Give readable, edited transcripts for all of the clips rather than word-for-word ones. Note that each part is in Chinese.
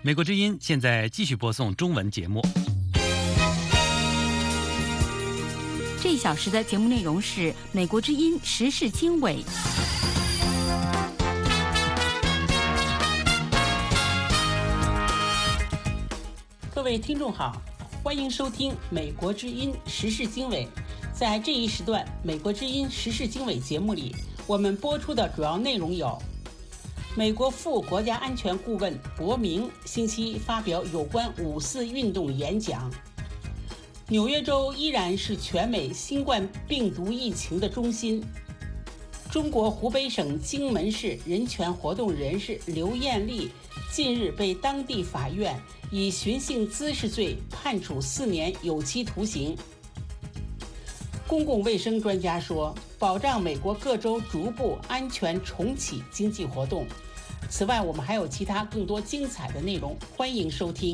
美国之音现在继续播送中文节目。 这一小时的节目内容是美国之音时事经纬。 各位听众好，欢迎收听美国之音时事经纬。在这一时段美国之音时事经纬节目里，我们播出的主要内容有：美国副国家安全顾问伯明星期一发表有关5·4运动演讲；纽约州依然是全美新冠病毒疫情的中心；中国湖北省荆门市人权活动人士刘艳丽近日被当地法院以寻衅滋事罪判处4年有期徒刑。公共卫生专家说，保障美国各州逐步安全重启经济活动。此外，我们还有其他更多精彩的内容，欢迎收听。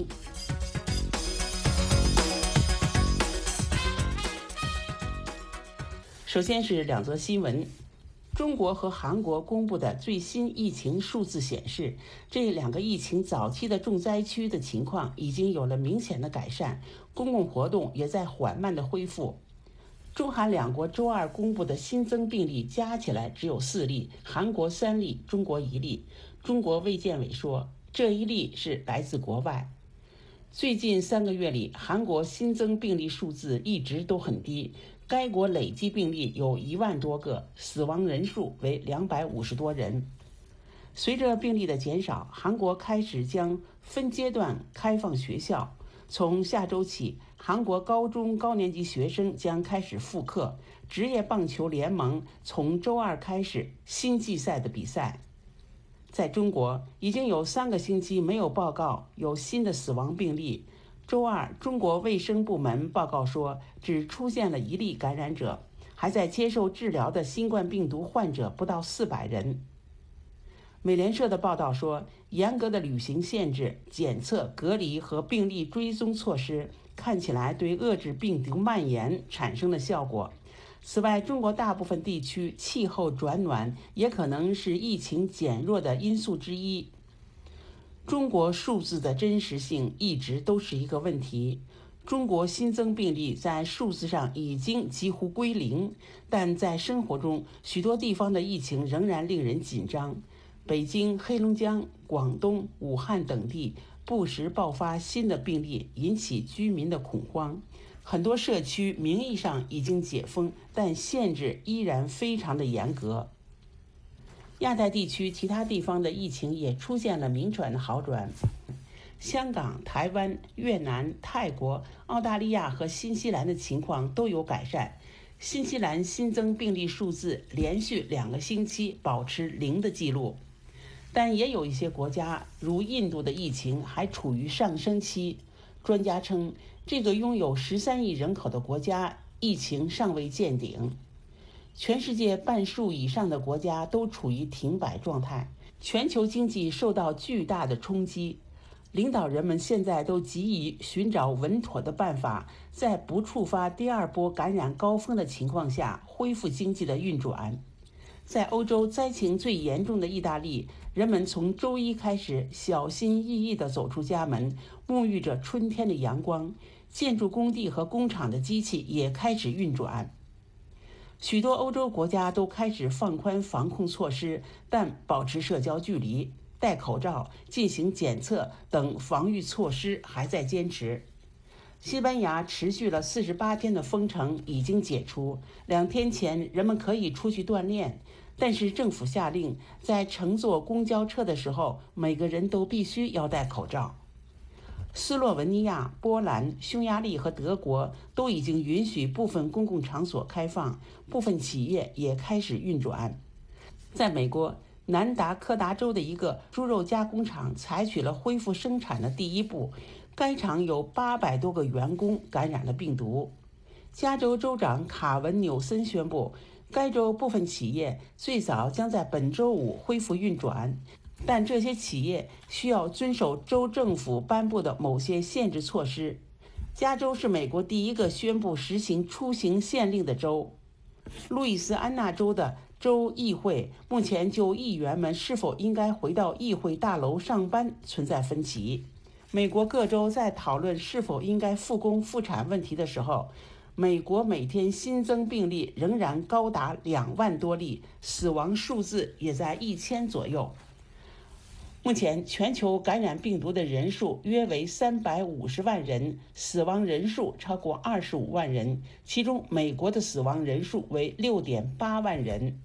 首先是2则新闻。中国和韩国公布的最新疫情数字显示，这2个疫情早期的重灾区的情况已经有了明显的改善，公共活动也在缓慢的恢复。中韩2国周二公布的新增病例加起来只有4例，韩国3例，中国1例。中国卫健委说，这1例是来自国外。最近3个月里，韩国新增病例数字一直都很低，该国累计病例有1万多个，死亡人数为250多人。随着病例的减少，韩国开始将分阶段开放学校。从下周起，韩国高中高年级学生将开始复课，职业棒球联盟从周二开始新季赛的比赛。在中国，已经有3个星期没有报告有新的死亡病例。周二，中国卫生部门报告说，只出现了1例感染者，还在接受治疗的新冠病毒患者不到400人。美联社的报道说，严格的旅行限制、检测、隔离和病例追踪措施看起来对遏制病毒蔓延产生了效果。此外，中国大部分地区气候转暖也可能是疫情减弱的因素之一。中国数字的真实性一直都是一个问题。中国新增病例在数字上已经几乎归零，但在生活中，许多地方的疫情仍然令人紧张。北京、黑龙江、广东、武汉等地不时爆发新的病例，引起居民的恐慌。很多社区名义上已经解封，但限制依然非常的严格。亚太地区其他地方的疫情也出现了明显的好转。香港、台湾、越南、泰国、澳大利亚和新西兰的情况都有改善。新西兰新增病例数字连续2个星期保持0的记录。但也有一些国家，如印度的疫情还处于上升期。专家称，这个拥有13亿人口的国家，疫情尚未见顶。全世界半数以上的国家都处于停摆状态，全球经济受到巨大的冲击。领导人们现在都急于寻找稳妥的办法，在不触发第2波感染高峰的情况下，恢复经济的运转。在欧洲灾情最严重的意大利，人们从周一开始小心翼翼地走出家门，沐浴着春天的阳光。建筑工地和工厂的机器也开始运转。许多欧洲国家都开始放宽防控措施，但保持社交距离、戴口罩、进行检测等防御措施还在坚持。西班牙持续了48天的封城已经解除，2天前人们可以出去锻炼，但是政府下令在乘坐公交车的时候，每个人都必须要戴口罩。斯洛文尼亚、波兰、匈牙利和德国都已经允许部分公共场所开放，部分企业也开始运转。在美国，南达科达州的一个猪肉加工厂采取了恢复生产的第1步，该厂有800多个员工感染了病毒。加州州长卡文纽森宣布，该州部分企业最早将在本周5恢复运转，但这些企业需要遵守州政府颁布的某些限制措施。加州是美国第1个宣布实行出行限令的州。路易斯安那州的州议会目前就议员们是否应该回到议会大楼上班存在分歧。 美国各州在讨论是否应该复工复产问题的时候，美国每天新增病例仍然高达2万多例，死亡数字也在1000左右。目前全球感染病毒的人数约为350万人，死亡人数超过25万人，其中美国的死亡人数为6.8万人。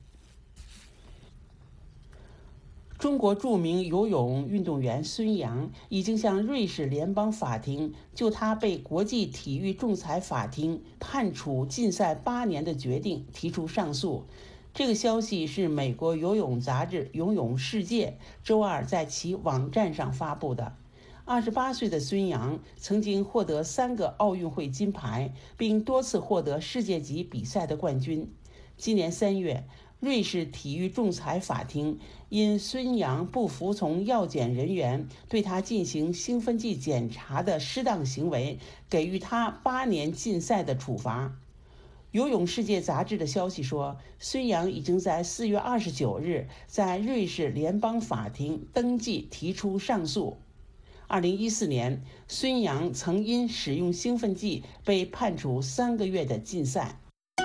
中国著名游泳运动员孙杨已经向瑞士联邦法庭就他被国际体育仲裁法庭判处禁赛8年的决定提出上诉。这个消息是美国游泳杂志《游泳世界》周二在其网站上发布的。28岁的孙杨曾经获得3个奥运会金牌，并多次获得世界级比赛的冠军。今年3月，瑞士体育仲裁法庭因孙杨不服从药检人员对他进行兴奋剂检查的失当行为，给予他8年禁赛的处罚。游泳世界杂志的消息说，孙杨已经在4月29日在瑞士联邦法庭登记提出上诉。2014年，孙杨曾因使用兴奋剂被判处3个月的禁赛。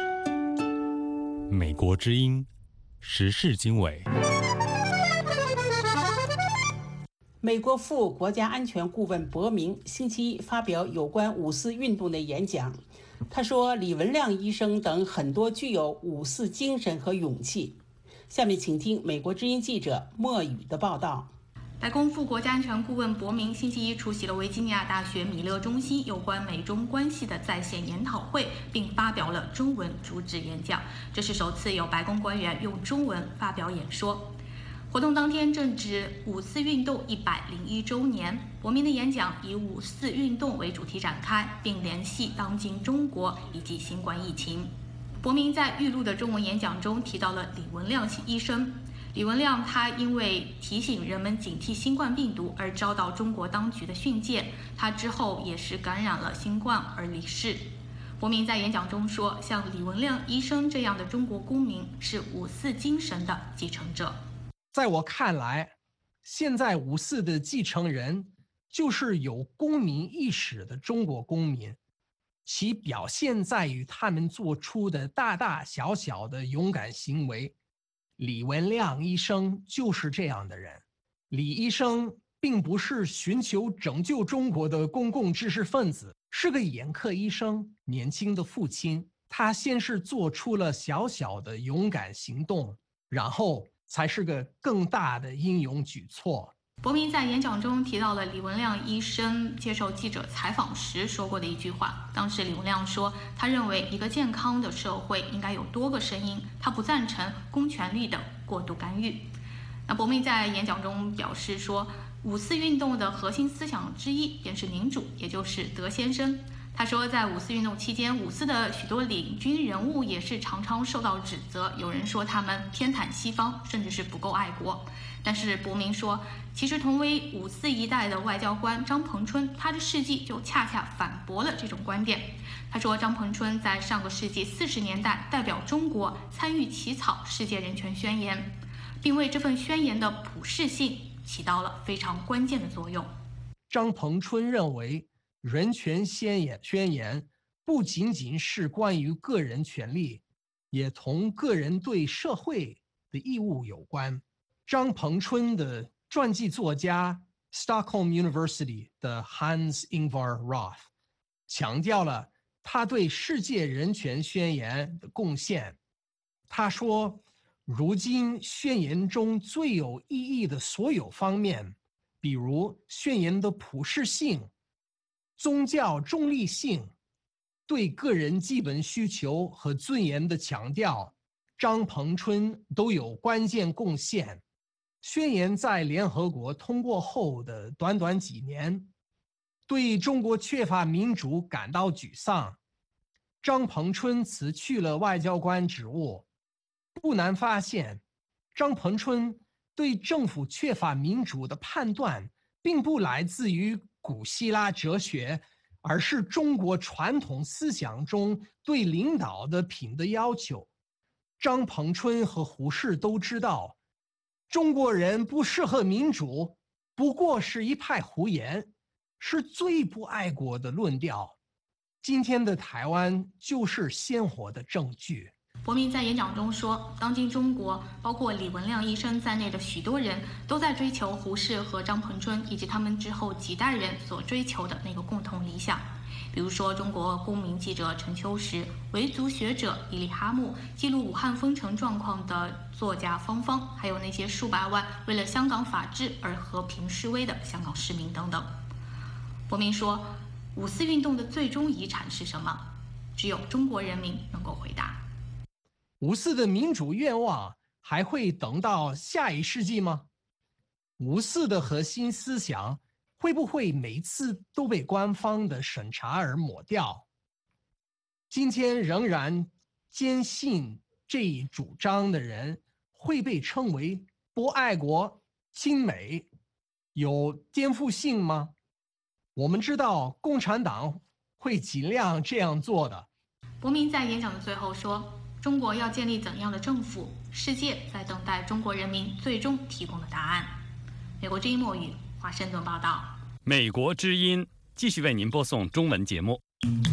美国之音时事经纬。 美国副国家安全顾问伯明星期一发表有关5·4运动的演讲。他说，李文亮医生等很多具有5·4精神和勇气。下面请听美国之音记者莫宇的报道。 白宫副国家安全顾问伯明星期一出席了维吉尼亚大学米勒中心有关美中关系的在线研讨会，并发表了中文主旨演讲。这是首次有白宫官员用中文发表演说。活动当天正值5·4运动101周年，伯明的演讲以5·4运动为主题展开，并联系当今中国以及新冠疫情。伯明在预录的中文演讲中提到了李文亮医生。李文亮他因为提醒人们警惕新冠病毒而遭到中国当局的训诫，他之后也是感染了新冠而离世。伯明在演讲中说，像李文亮医生这样的中国公民是5·4精神的继承者。 在我看来，现在5·4的继承人就是有公民意识的中国公民，其表现在于他们做出的大大小小的勇敢行为。李文亮医生就是这样的人。李医生并不是寻求拯救中国的公共知识分子，是个眼科医生，年轻的父亲。他先是做出了小小的勇敢行动，然后才是个更大的英勇举措。 伯明在演讲中提到了李文亮医生接受记者采访时说过的一句话。当时李文亮说，他认为一个健康的社会应该有多个声音，他不赞成公权力的过度干预。那伯明在演讲中表示说，5·4运动的核心思想之一便是民主，也就是德先生。他说，在5·4运动期间，5·4的许多领军人物也是常常受到指责，有人说他们偏袒西方，甚至是不够爱国。但是伯明说，其实同为5·4一代的外交官张彭春，他的事迹就恰恰反驳了这种观点。他说，张彭春在上个世纪40年代代表中国参与起草世界人权宣言，并为这份宣言的普适性起到了非常关键的作用。 张彭春认为，人权宣言不仅仅是关于个人权利，也同个人对社会的义务有关。张彭春的传记作家 Stockholm University 的 Hans-Ingvar Roth 强调了他对世界人权宣言的贡献。他说，如今宣言中最有意义的所有方面，比如宣言的普适性、宗教中立性、对个人基本需求和尊严的强调，张彭春都有关键贡献。宣言在联合国通过后的短短几年，对中国缺乏民主感到沮丧。张彭春辞去了外交官职务。不难发现，张彭春对政府缺乏民主的判断，并不来自于古希腊哲学，而是中国传统思想中对领导的品德要求。张彭春和胡适都知道，中国人不适合民主，不过是一派胡言。 是最不爱国的论调。今天的台湾就是鲜活的证据。 伯明在演讲中说，当今中国包括李文亮医生在内的许多人都在追求胡适和张彭春以及他们之后几代人所追求的那个共同理想。比如说，中国公民记者陈秋实、维族学者伊利哈木、记录武汉封城状况的作家方方，还有那些数百万为了香港法治而和平示威的香港市民等等。伯明说，5四运动的最终遗产是什么？只有中国人民能够回答。 5四的民主愿望还会等到下一世纪吗？5四的核心思想会不会每次都被官方的审查而抹掉？今天仍然坚信这一主张的人会被称为不爱国、亲美、有颠覆性吗？我们知道共产党会尽量这样做的。 伯明在演讲的最后说，中国要建立怎样的政府，世界在等待中国人民最终提供的答案。美国之音墨语华盛顿报道。 美国之音继续为您播送中文节目。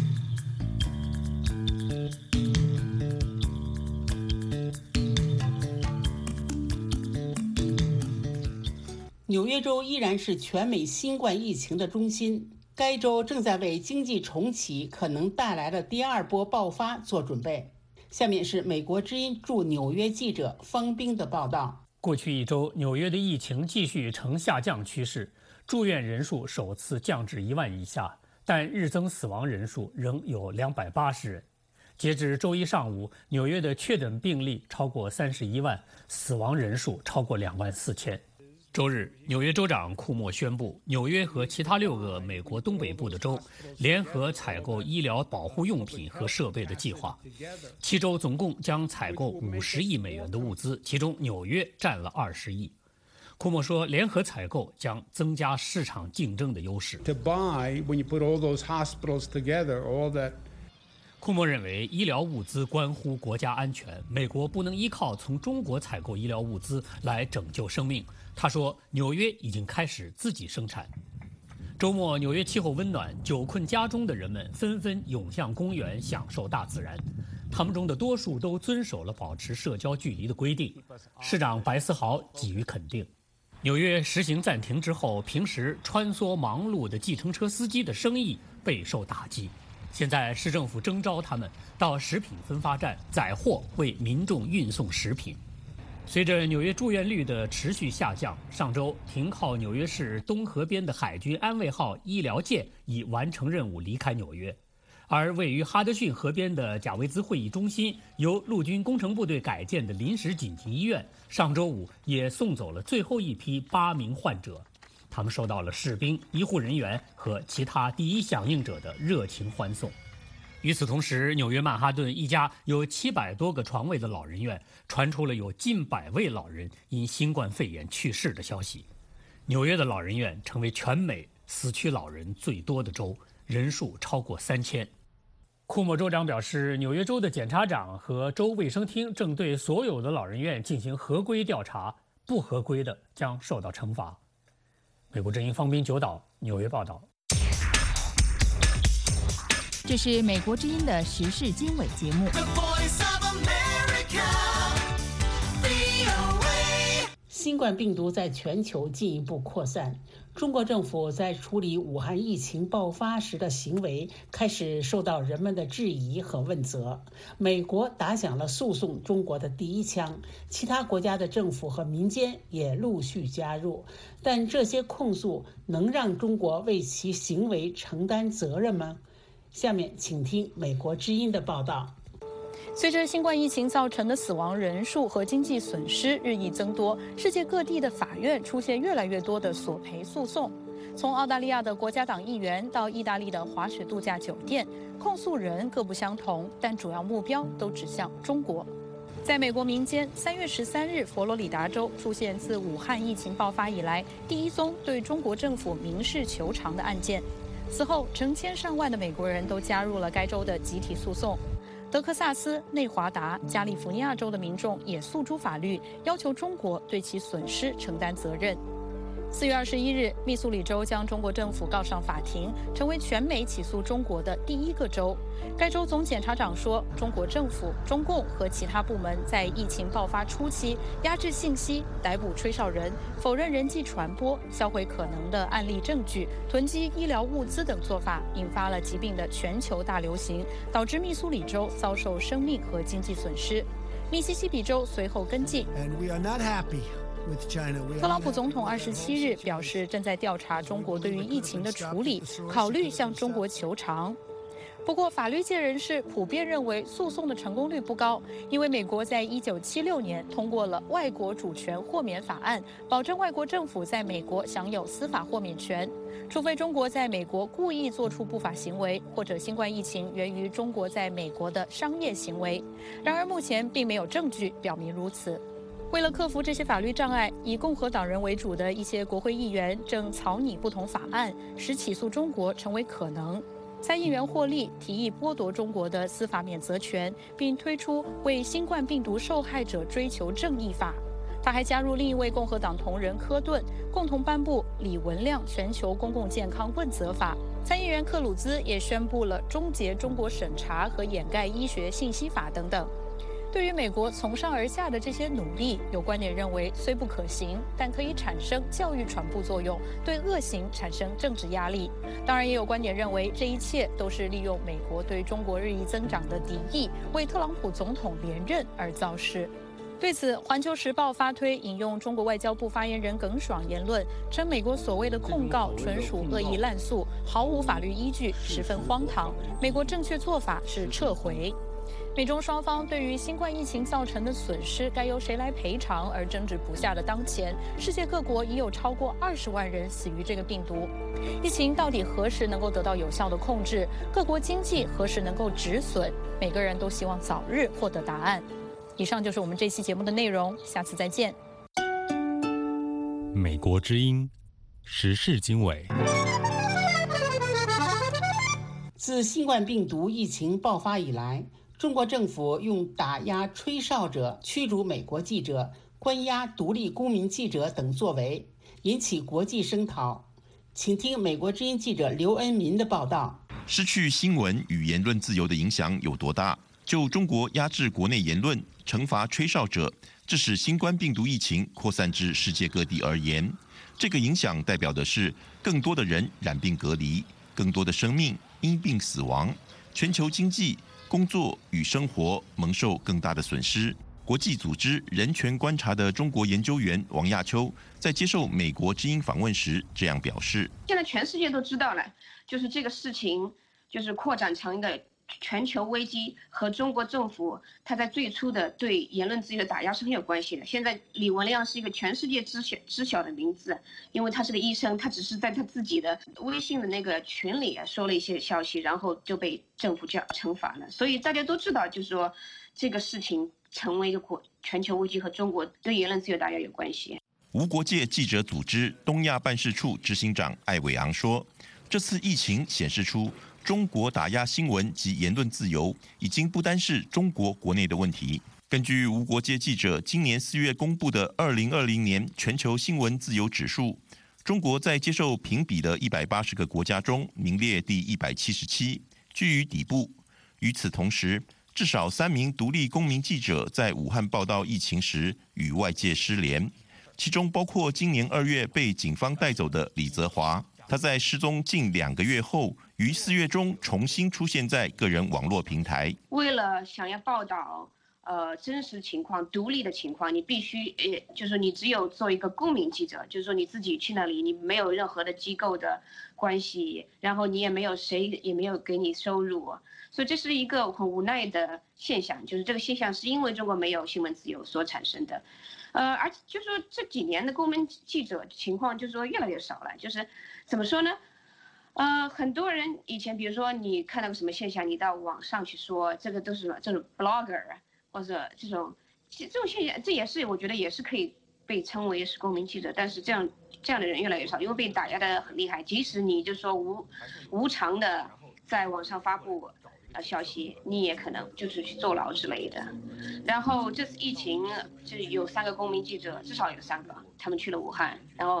纽约州依然是全美新冠疫情的中心，该州正在为经济重启可能带来的第二波爆发做准备。下面是美国之音驻纽约记者方冰的报道。 过去一周，纽约的疫情继续呈下降趋势，住院人数首次降至1万以下，但日增死亡人数仍有280人。截至周一上午，纽约的确诊病例超过31万，死亡人数超过2万4千。周日，纽约州长库莫宣布，纽约和其他6个美国东北部的州联合采购医疗保护用品和设备的计划。7州总共将采购50亿美元的物资，其中纽约占了20亿。库莫说，联合采购将增加市场竞争的优势。库莫认为，医疗物资关乎国家安全，美国不能依靠从中国采购医疗物资来拯救生命。他说，纽约已经开始自己生产。周末，纽约气候温暖，久困家中的人们纷纷涌向公园享受大自然。他们中的多数都遵守了保持社交距离的规定。市长白思豪给予肯定。纽约实行暂停之后，平时穿梭忙碌的计程车司机的生意备受打击。现在市政府征召他们到食品分发站载货，为民众运送食品。随着纽约住院率的持续下降，上周停靠纽约市东河边的海军安慰号医疗舰已完成任务离开纽约，而位于哈德逊河边的贾维兹会议中心由陆军工程部队改建的临时紧急医院，上周五也送走了最后一批8名患者。他们受到了士兵、医护人员和其他第一响应者的热情欢送。与此同时，纽约曼哈顿一家有700多个床位的老人院传出了有近100位老人因新冠肺炎去世的消息。纽约的老人院成为全美死去老人最多的州，人数超过3000。库莫州长表示，纽约州的检察长和州卫生厅正对所有的老人院进行合规调查，不合规的将受到惩罚。美国之音方斌九岛纽约报道。 这是美国之音的时事经纬节目。 新冠病毒在全球进一步扩散，中国政府在处理武汉疫情爆发时的行为开始受到人们的质疑和问责。美国打响了诉讼中国的第一枪，其他国家的政府和民间也陆续加入。但这些控诉能让中国为其行为承担责任吗？下面请听美国之音的报道。 随着新冠疫情造成的死亡人数和经济损失日益增多，世界各地的法院出现越来越多的索赔诉讼。从澳大利亚的国家党议员到意大利的滑雪度假酒店，控诉人各不相同，但主要目标都指向中国。在美国民间，3月13日，佛罗里达州出现自武汉疫情爆发以来第一宗对中国政府民事求偿的案件。此后，成千上万的美国人都加入了该州的集体诉讼。德克萨斯、内华达、加利福尼亚州的民众也诉诸法律，要求中国对其损失承担责任。 4月21日，密苏里州将中国政府告上法庭，成为全美起诉中国的第1个州。该州总检察长说，中国政府、中共和其他部门在疫情爆发初期压制信息、逮捕吹哨人、否认人际传播、销毁可能的案例证据、囤积医疗物资等做法，引发了疾病的全球大流行，导致密苏里州遭受生命和经济损失。密西西比州随后跟进。特朗普总统27日表示，正在调查中国对于疫情的处理，考虑向中国求偿。不过，法律界人士普遍认为诉讼的成功率不高，因为美国在1976年通过了《外国主权豁免法案》，保证外国政府在美国享有司法豁免权，除非中国在美国故意做出不法行为，或者新冠疫情源于中国在美国的商业行为。然而，目前并没有证据表明如此。为了克服这些法律障碍，以共和党人为主的一些国会议员正草拟不同法案，使起诉中国成为可能。参议员霍利提议剥夺中国的司法免责权，并推出为新冠病毒受害者追求正义法。他还加入另一位共和党同仁科顿，共同颁布李文亮全球公共健康问责法。参议员克鲁兹也宣布了终结中国审查和掩盖医学信息法等等。对于美国从上而下的这些努力，有观点认为虽不可行，但可以产生教育传播作用，对恶行产生政治压力。当然，也有观点认为这一切都是利用美国对中国日益增长的敌意，为特朗普总统连任而造势。对此，《环球时报》发推引用中国外交部发言人耿爽言论，称美国所谓的控告纯属恶意滥诉，毫无法律依据，十分荒唐。美国正确做法是撤回。美中双方对于新冠疫情造成的损失该由谁来赔偿而争执不下的当前，世界各国已有超过20万人死于这个病毒。疫情到底何时能够得到有效的控制？各国经济何时能够止损？每个人都希望早日获得答案。以上就是我们这期节目的内容，下次再见。 美国之音，时事经纬。 自新冠病毒疫情爆发以来，中国政府用打压吹哨者、驱逐美国记者、关押独立公民记者等作为，引起国际声讨。请听美国之音记者刘恩民的报道。 失去新闻与言论自由的影响有多大？就中国压制国内言论、惩罚吹哨者，致使新冠病毒疫情扩散至世界各地而言，这个影响代表的是更多的人染病隔离，更多的生命因病死亡，全球经济、工作与生活蒙受更大的损失。国际组织人权观察的中国研究员王亚秋在接受美国之音访问时这样表示： 现在全世界都知道了，就是这个事情就是扩展成一个全球危机，和中国政府他在最初的对言论自由的打压是很有关系的。现在李文亮是一个全世界知晓的名字，因为他是个医生，他只是在他自己的微信的那个群里说了一些消息，然后就被政府惩罚了。所以大家都知道，就是说这个事情成为一个全球危机和中国对言论自由打压有关系。 无国界记者组织东亚办事处执行长艾伟昂说，这次疫情显示出中国打压新闻及言论自由已经不单是中国国内的问题。根据无国界记者今年4月公布的2020年全球新闻自由指数，中国在接受评比的180个国家中名列第177，居于底部。与此同时，至少3名独立公民记者在武汉报道疫情时与外界失联，其中包括今年2月被警方带走的李泽华。他在失踪近2个月后，于4月中重新出现在个人网络平台。 为了想要报道真实情况、独立的情况，你必须就是你只有做一个公民记者，就是说你自己去那里，你没有任何的机构的关系，然后你也没有谁也没有给你收入，所以这是一个很无奈的现象。就是这个现象是因为中国没有新闻自由所产生的。而且就是说这几年的公民记者情况就是说越来越少了。就是怎么说呢？很多人以前比如说你看到个什么现象，你到网上去说这个都是这种 blogger 或者这种现象，这也是我觉得也是可以被称为是公民记者，但是这样的人越来越少，因为被打压的很厉害。即使你就说无偿的在网上发布消息，你也可能就是去坐牢之类的。然后这次疫情就有3个公民记者，至少有3个，他们去了武汉，然后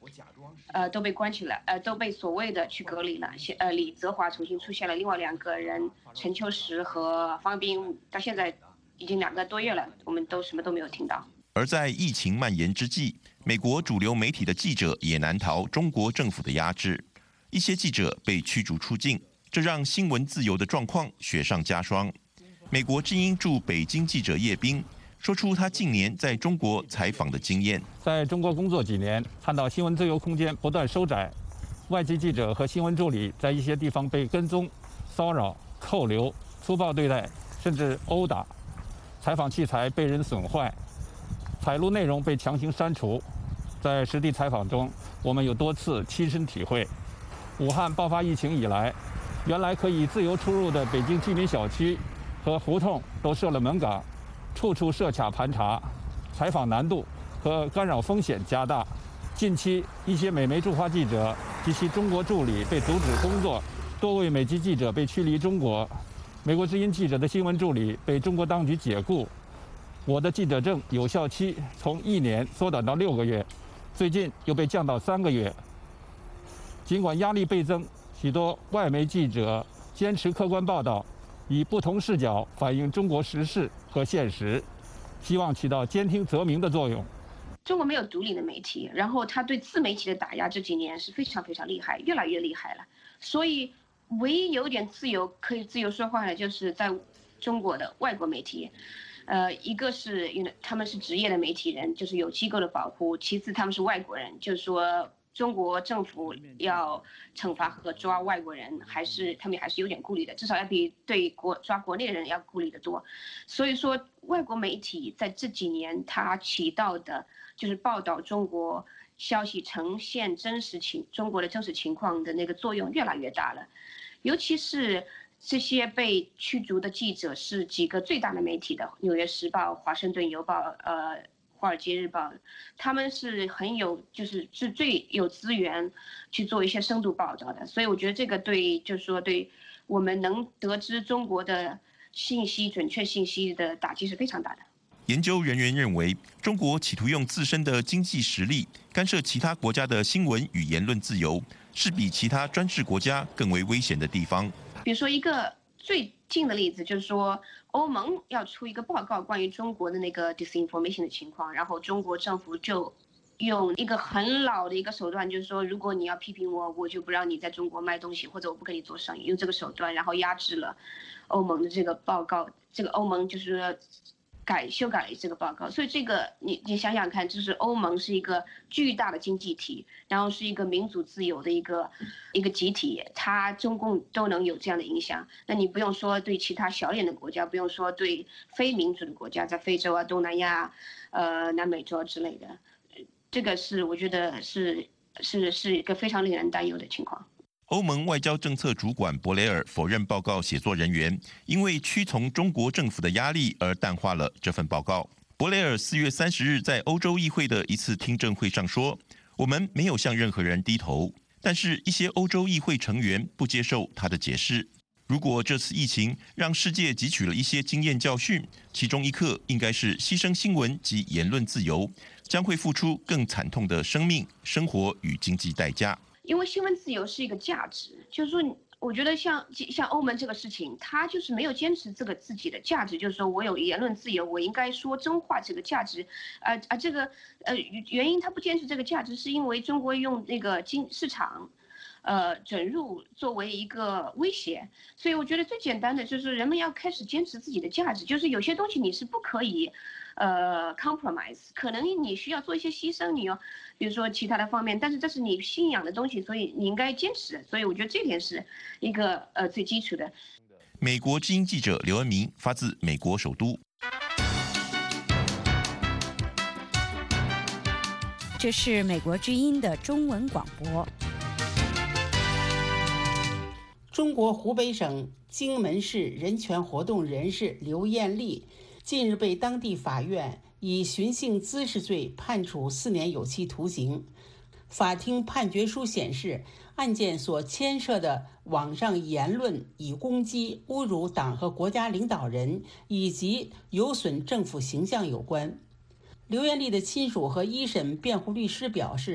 都被关起来，都被所谓的去隔离了。李泽华重新出现了，另外2个人陈秋实和方斌，到现在已经2个多月了，我们都什么都没有听到。 而在疫情蔓延之际，美国主流媒体的记者也难逃中国政府的压制，一些记者被驱逐出境，这让新闻自由的状况雪上加霜。美国之音驻北京记者叶斌说出他近年在中国采访的经验。 在中国工作几年，看到新闻自由空间不断收窄，外籍记者和新闻助理在一些地方被跟踪、骚扰、扣留、粗暴对待，甚至殴打，采访器材被人损坏，采录内容被强行删除。在实地采访中，我们有多次亲身体会。武汉爆发疫情以来，原来可以自由出入的北京居民小区和胡同都设了门岗，处处设卡盘查，采访难度和干扰风险加大。近期，一些美媒驻华记者及其中国助理被阻止工作，多位美籍记者被驱离中国。美国之音记者的新闻助理被中国当局解雇。我的记者证有效期从1年缩短到6个月，最近又被降到3个月。尽管压力倍增，许多外媒记者坚持客观报道，以不同视角反映中国时事和现实，希望起到兼听则明的作用。 中国没有独立的媒体，然后他对自媒体的打压这几年是非常非常厉害，越来越厉害了。所以，唯一有点自由可以自由说话的，就是在中国的外国媒体。一个是他们是职业的媒体人，就是有机构的保护；其次他们是外国人，就是说中国政府要惩罚和抓外国人，他们还是有点顾虑的，至少要比对抓国内人要顾虑的多。所以说，外国媒体在这几年它起到的就是报道中国消息、呈现中国的真实情况的那个作用越来越大了，尤其是这些被驱逐的记者是几个最大的媒体的，《纽约时报》、《华盛顿邮报》、《华尔街日报》，他们是是最有资源去做一些深度报道的。所以我觉得这个对我们能得知中国的准确信息的打击是非常大的。 研究人员认为，中国企图用自身的经济实力干涉其他国家的新闻与言论自由，是比其他专制国家更为危险的地方。 比如说一个最近的例子，就是说欧盟要出一个报告关于中国的那个 disinformation 的情况，然后中国政府就用一个很老的一个手段，就是说如果你要批评我，我就不让你在中国卖东西，或者我不跟你做生意，用这个手段，然后压制了欧盟的这个报告。这个欧盟就是说修改了这个报告，所以这个你想想看，就是欧盟是一个巨大的经济体，然后是一个民主自由的一个集体，它中共都能有这样的影响，那你不用说对其他小点的国家，不用说对非民主的国家，在非洲啊、东南亚、南美洲之类的，这个是我觉得是一个非常令人担忧的情况。 欧盟外交政策主管博雷尔否认报告写作人员因为屈从中国政府的压力而淡化了这份报告。博雷尔4月30日在欧洲议会的一次听证会上说：“我们没有向任何人低头。”但是，一些欧洲议会成员不接受他的解释。如果这次疫情让世界汲取了一些经验教训，其中一课应该是牺牲新闻及言论自由，将会付出更惨痛的生命、生活与经济代价。 因为新闻自由是一个价值，就是说，我觉得像欧盟这个事情，他就是没有坚持这个自己的价值，就是说我有言论自由，我应该说真话这个价值，原因他不坚持这个价值，是因为中国用那个市场，准入作为一个威胁，所以我觉得最简单的就是人们要开始坚持自己的价值，就是有些东西你是不可以。compromise， 可能你需要做一些牺牲，比如说其他的方面，但是这是你信仰的东西，所以你应该坚持。所以我觉得这点是一个最基础的。 美国之音记者刘恩明发自美国首都。 这是美国之音的中文广播。 中国湖北省荆门市人权活动人士刘艳丽近日被当地法院以寻衅滋事罪判处4年有期徒刑。法庭判决书显示，案件所牵涉的网上言论以攻击、侮辱党和国家领导人以及有损政府形象有关。刘艳丽的亲属和一审辩护律师表示，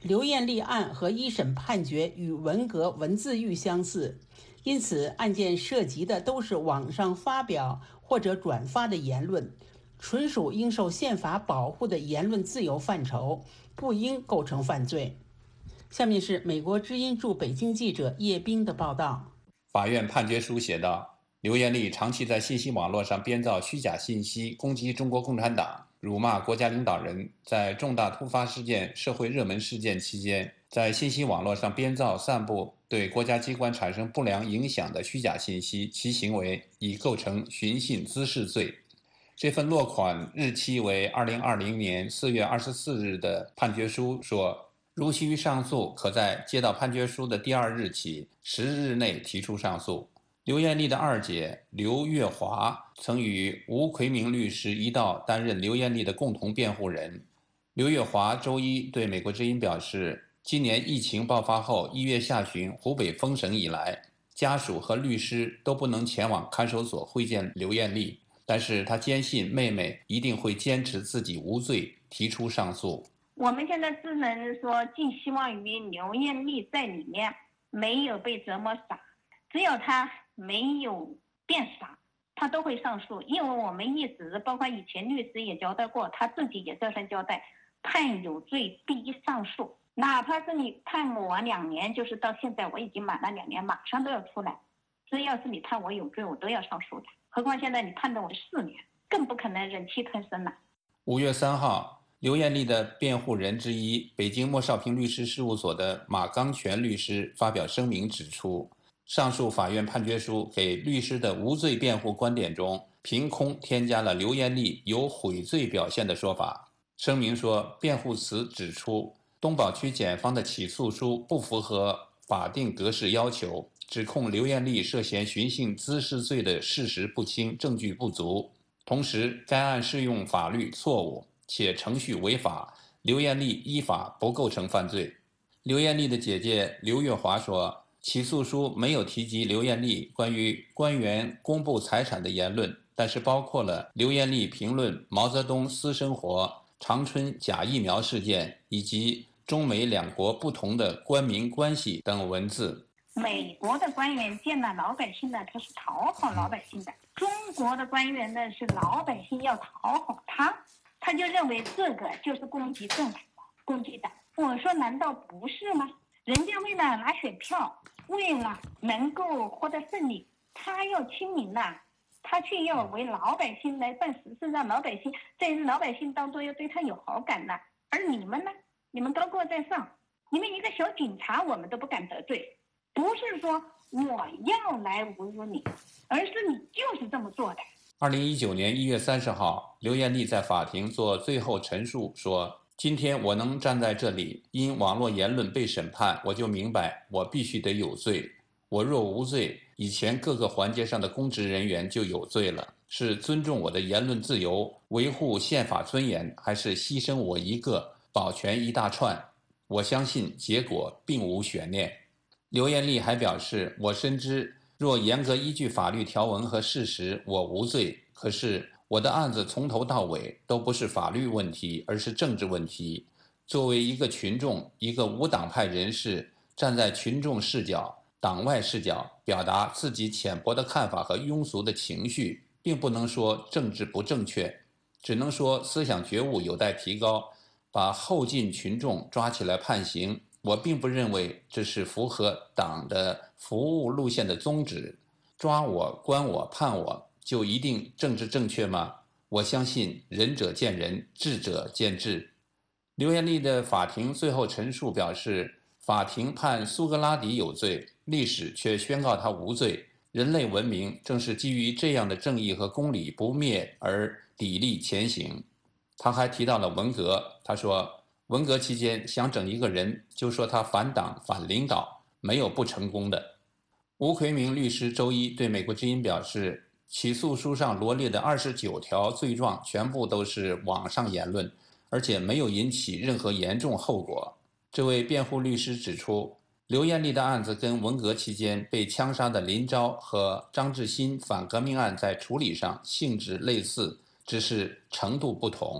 刘艳丽案和一审判决与文革文字狱相似，因此案件涉及的都是网上发表或者转发的言论，纯属应受宪法保护的言论自由范畴，不应构成犯罪。下面是美国之音驻北京记者叶冰的报道。 法院判决书写道，刘艳丽长期在信息网络上编造虚假信息，攻击中国共产党，辱骂国家领导人，在重大突发事件、社会热门事件期间，在信息网络上编造、散布对国家机关产生不良影响的虚假信息，其行为已构成寻衅滋事罪。这份落款日期为2020年4月24日的判决书说，如需上诉，可在接到判决书的第2日起10日内提出上诉。刘艳丽的二姐刘月华曾与吴奎明律师一道担任刘艳丽的共同辩护人。刘月华周一对美国之音表示，今年疫情爆发后1月下旬湖北封省以来，家属和律师都不能前往看守所会见刘艳丽，但是他坚信妹妹一定会坚持自己无罪，提出上诉。 我们现在只能说寄希望于刘艳丽在里面没有被折磨傻，只要她没有变傻，她都会上诉。因为我们一直包括以前律师也交代过，她自己也这样交代，判有罪必上诉，哪怕是你判我2年，就是到现在我已经满了2年，马上都要出来，只要是你判我有罪，我都要上诉的。何况现在你判的我4年，更不可能忍气吞声了。 5月3号，刘艳丽的辩护人之一，北京莫少平律师事务所的马刚全律师发表声明指出，上诉法院判决书给律师的无罪辩护观点中凭空添加了刘艳丽有悔罪表现的说法。声明说，辩护词指出东宝区检方的起诉书不符合法定格式要求，指控刘艳丽涉嫌寻衅滋事罪的事实不清，证据不足，同时该案适用法律错误且程序违法，刘艳丽依法不构成犯罪。刘艳丽的姐姐刘月华说，起诉书没有提及刘艳丽关于官员公布财产的言论，但是包括了刘艳丽评论毛泽东私生活、长春假疫苗事件以及中美2国不同的官民关系等文字。 美国的官员见了老百姓呢，他是讨好老百姓的；中国的官员呢，是老百姓要讨好他。他就认为这个就是攻击政府、攻击党。我说难道不是吗？人家为了拿选票，为了能够获得胜利，他要亲民呐，他却要为老百姓来办实事，让老百姓在老百姓当中要对他有好感呐。而你们呢？你们高高在上，你们一个小警察我们都不敢得罪，不是说我要来侮辱你，而是你就是这么做的。 2019年1月30号，刘艳丽在法庭做最后陈述说，今天我能站在这里，因网络言论被审判，我就明白我必须得有罪。我若无罪，以前各个环节上的公职人员就有罪了。是尊重我的言论自由，维护宪法尊严，还是牺牲我一个，保全一大串？我相信结果并无悬念。刘艳丽还表示，我深知若严格依据法律条文和事实，我无罪。可是我的案子从头到尾都不是法律问题，而是政治问题。作为一个群众，一个无党派人士，站在群众视角、党外视角，表达自己浅薄的看法和庸俗的情绪，并不能说政治不正确，只能说思想觉悟有待提高，把后进群众抓起来判刑。我并不认为这是符合党的服务路线的宗旨。抓我、关我、判我，就一定政治正确吗？我相信仁者见仁，智者见智。刘艳丽的法庭最后陈述表示，法庭判苏格拉底有罪，历史却宣告他无罪。人类文明正是基于这样的正义和公理不灭而砥砺前行。他还提到了文革，他说文革期间想整一个人，就说他反党反领导，没有不成功的。吴奎明律师周一对美国之音表示，起诉书上罗列的29条罪状全部都是网上言论，而且没有引起任何严重后果。这位辩护律师指出，刘艳丽的案子跟文革期间被枪杀的林昭和张志新反革命案在处理上性质类似，只是程度不同。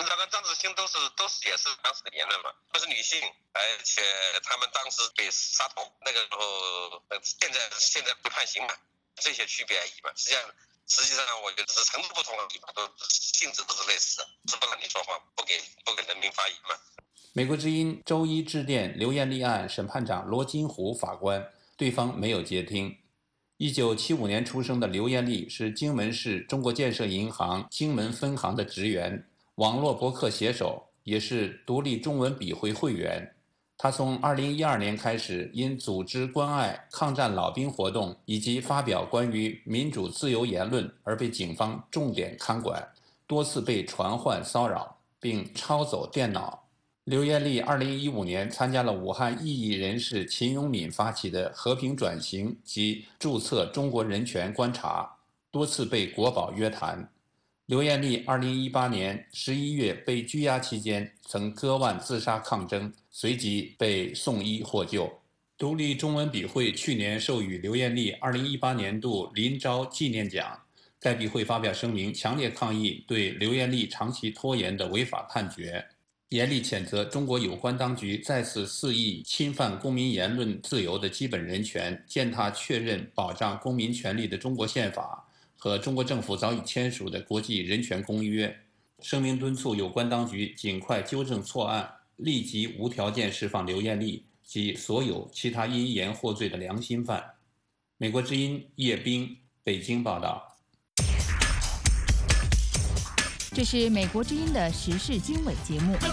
那个张子欣都是也是当时的言论嘛，都是女性，而且他们当时被杀头，那个时候现在不判刑嘛，这些区别而已嘛。实际上我觉得是程度不同的地方，都性质都是类似的，是不让你说话，不给人民发言嘛。 美国之音周一致电刘艳丽案审判长罗金虎法官，对方没有接听。1975年出生的刘艳丽是荆门市中国建设银行荆门分行的职员，网络博客写手，也是独立中文笔会会员。他从2012年开始，因组织关爱抗战老兵活动以及发表关于民主自由言论而被警方重点看管，多次被传唤骚扰，并抄走电脑。刘艳丽2015年参加了武汉异议人士秦永敏发起的和平转型及注册中国人权观察，多次被国保约谈。刘艳丽2018年11月被拘押期间曾割腕自杀抗争，随即被送医获救。独立中文笔会去年授予刘艳丽2018年度林昭纪念奖，该笔会发表声明，强烈抗议对刘艳丽长期拖延的违法判决，严厉谴责中国有关当局再次肆意侵犯公民言论自由的基本人权，践踏确认保障公民权利的中国宪法和中国政府早已签署的国际人权公约。声明敦促有关当局尽快纠正错案，立即无条件释放刘艳丽及所有其他因言获罪的良心犯。美国之音叶冰，北京报道。 这是美国之音的时事经纬节目。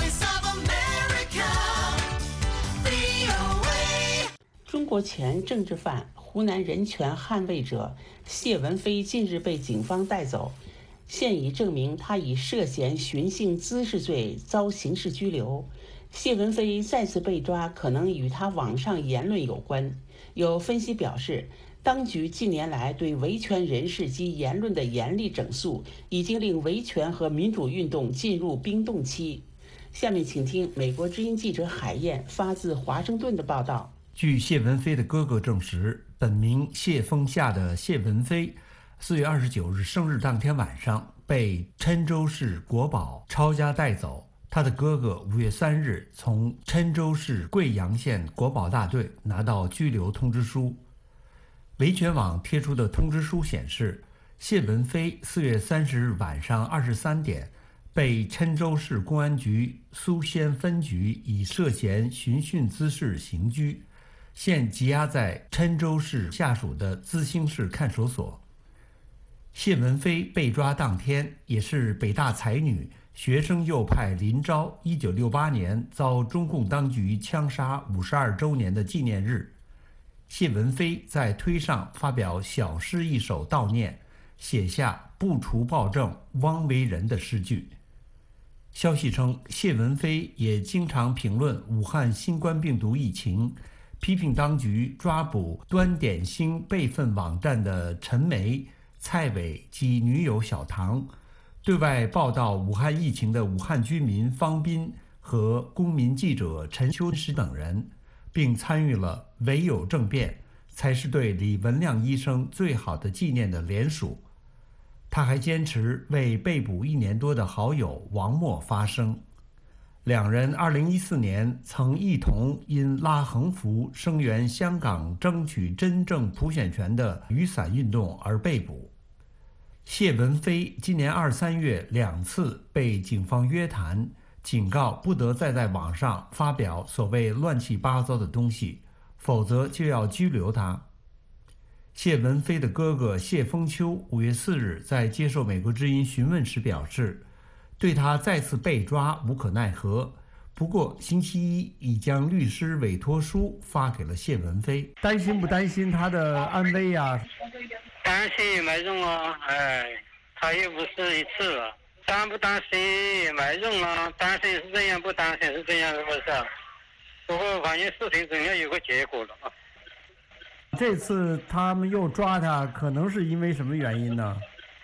中国前政治犯、湖南人权捍卫者谢文飞近日被警方带走，现已证明他以涉嫌寻衅滋事罪遭刑事拘留。谢文飞再次被抓，可能与他网上言论有关。有分析表示，当局近年来对维权人士及言论的严厉整肃，已经令维权和民主运动进入冰冻期。下面请听美国之音记者海燕发自华盛顿的报道。 据谢文飞的哥哥证实，本名谢峰夏的谢文飞4月29日生日当天晚上被郴州市国保抄家带走。他的哥哥5月3日从郴州市贵阳县国保大队拿到拘留通知书。维权网贴出的通知书显示，谢文飞4月30日晚上23点被郴州市公安局苏仙分局以涉嫌寻衅滋事刑拘，现羁押在郴州市下属的资兴市看守所。谢文飞被抓当天，也是北大才女、学生右派林昭1968年遭中共当局枪杀52周年的纪念日。谢文飞在推上发表小诗一首悼念，写下不除暴政枉为人的诗句。消息称，谢文飞也经常评论武汉新冠病毒疫情，批评当局抓捕端点星备份网站的陈梅、蔡伟及女友小唐，对外报道武汉疫情的武汉居民方斌和公民记者陈秋实等人，并参与了唯有政变才是对李文亮医生最好的纪念的联署。他还坚持为被捕1年多的好友王默发声。两人2014年曾一同因拉横幅声援香港争取真正普选权的雨伞运动而被捕。谢文飞今年2、3月2次被警方约谈，警告不得再在网上发表所谓乱七八糟的东西，否则就要拘留他。谢文飞的哥哥谢峰秋5月4日在接受美国之音询问时表示，对他再次被抓无可奈何，不过星期一已将律师委托书发给了谢文飞。担心不担心他的安危呀？ 担心也没用啊，他又不是一次了，担不担心也没用啊，担心是这样，不担心是这样，是不是？不过反正事情总要有个结果了啊。 这次他们又抓他，可能是因为什么原因呢？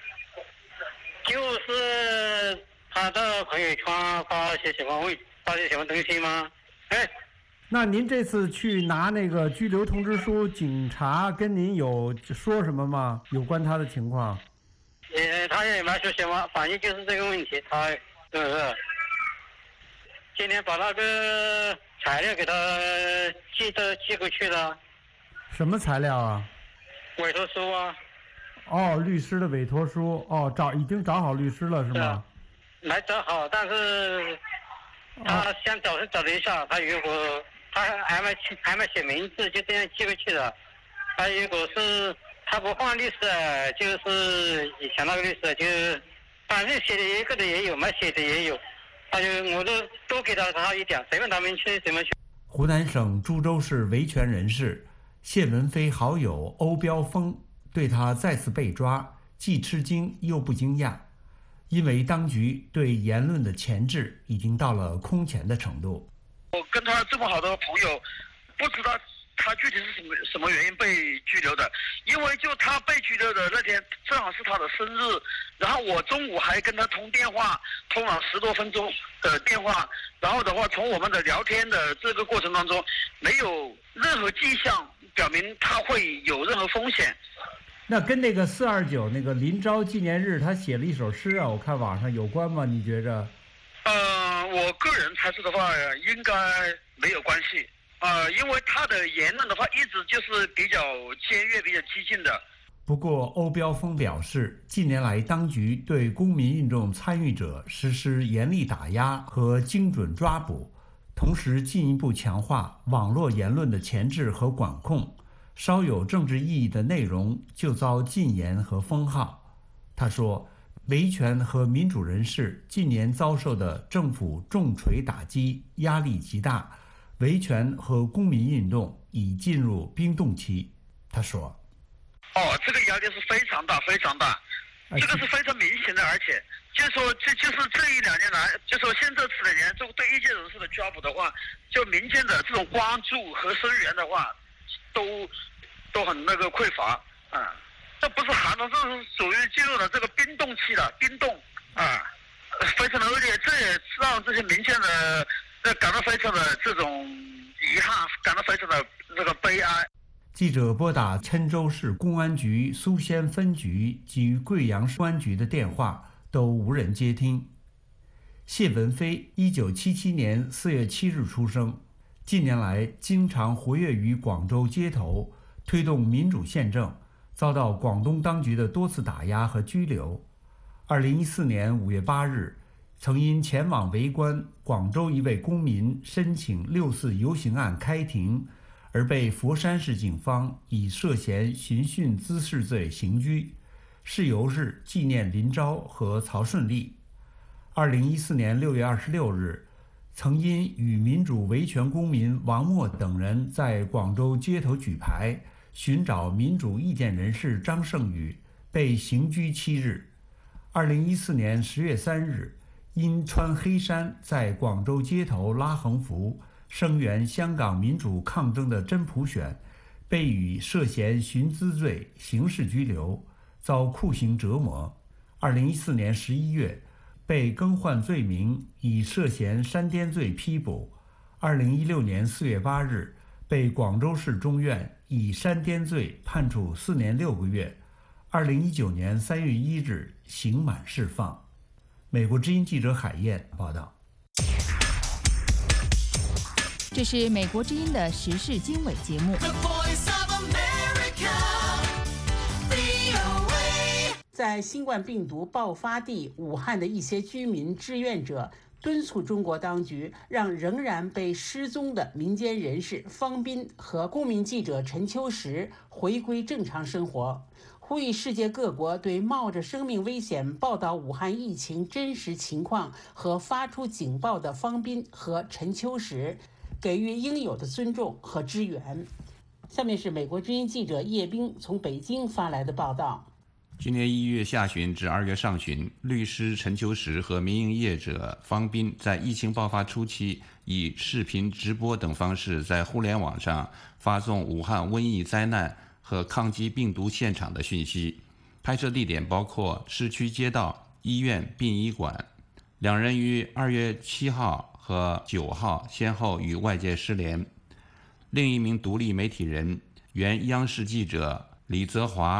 就是他的朋友圈发些什么东西吗？ 那您这次去拿那个拘留通知书，警察跟您有说什么吗？有关他的情况？ 他也没说什么，反正就是这个问题，他是不是？今天把那个材料给他寄过去了。 什么材料啊？ 委托书啊。 哦，律师的委托书。哦，已经找好律师了是吗？ 没找好，但是他想找是找了一下，他如果他还没写名字，就这样寄过去了。他如果是他不换律师，就是以前那个律师，就反正写的一个的也有，没写的也有，我都多给他一点，随便他们去怎么去。 湖南省株洲市维权人士谢文飞好友欧标峰对他再次被抓既吃惊又不惊讶，因为当局对言论的钳制已经到了空前的程度。 我跟他这么好的朋友，不知道他具体是什么原因被拘留的，因为就他被拘留的那天正好是他的生日，然后我中午还跟他通电话，通了10多分钟的电话，然后的话从我们的聊天的这个过程当中，没有任何迹象表明他会有任何风险。 那跟那个429那个林昭纪念日他写了一首诗啊，我看网上有关吗？你觉着？ 我个人猜测的话，应该没有关系。因为他的言论的话，一直就是比较尖锐、比较激进的。 不过，欧标峰表示，近年来当局对公民运动参与者实施严厉打压和精准抓捕，同时进一步强化网络言论的钳制和管控，稍有政治意义的内容就遭禁言和封号。他说，维权和民主人士近年遭受的政府重锤打击压力极大，维权和公民运动已进入冰冻期。他说：“ 这个压力是非常大，非常大，这个是非常明显的，而且就是说，就是这1、2年来，就说现这4年，就对异见人士的抓捕的话，就民间的这种关注和声援的话，都很那个匮乏啊。这不是寒冬，这是属于进入了这个冰冻期了，冰冻啊，非常的恶劣，这也让这些民间的感到非常的这种遗憾，感到非常的这个悲哀。” 记者拨打郴州市公安局苏仙分局及贵阳市公安局的电话，都无人接听。谢文飞1977年4月7日出生，近年来经常活跃于广州街头，推动民主宪政，遭到广东当局的多次打压和拘留。2014年5月8日，曾因前往围观广州一位公民申请6·4游行案开庭，而被佛山市警方以涉嫌寻衅滋事罪刑拘，事由是纪念林昭和曹顺利。2014年6月26日，曾因与民主维权公民王默等人在广州街头举牌寻找民主意见人士张胜宇，被刑拘7日。2014年10月3日，因穿黑衫在广州街头拉横幅声援香港民主抗争的真普选，被以涉嫌寻滋罪刑事拘留，遭酷刑折磨。2014年11月，被更换罪名，以涉嫌煽颠罪批捕。2016年4月8日，被广州市中院以煽颠罪判处4年6个月。2019年3月1日刑满释放。美国之音记者海燕报道。 这是美国之音的时事经纬节目。 在新冠病毒爆发地武汉的一些居民志愿者敦促中国当局让仍然被失踪的民间人士方斌和公民记者陈秋实回归正常生活，呼吁世界各国对冒着生命危险报道武汉疫情真实情况和发出警报的方斌和陈秋实给予应有的尊重和支援。下面是美国之音记者叶冰从北京发来的报道。 今年1月下旬至2月上旬，律师陈秋实和民营业者方斌在疫情爆发初期，以视频直播等方式在互联网上发送武汉瘟疫灾难和抗击病毒现场的讯息。拍摄地点包括市区街道、医院、殡仪馆。两人于2月7号和9号先后与外界失联。另一名独立媒体人、原央视记者李泽华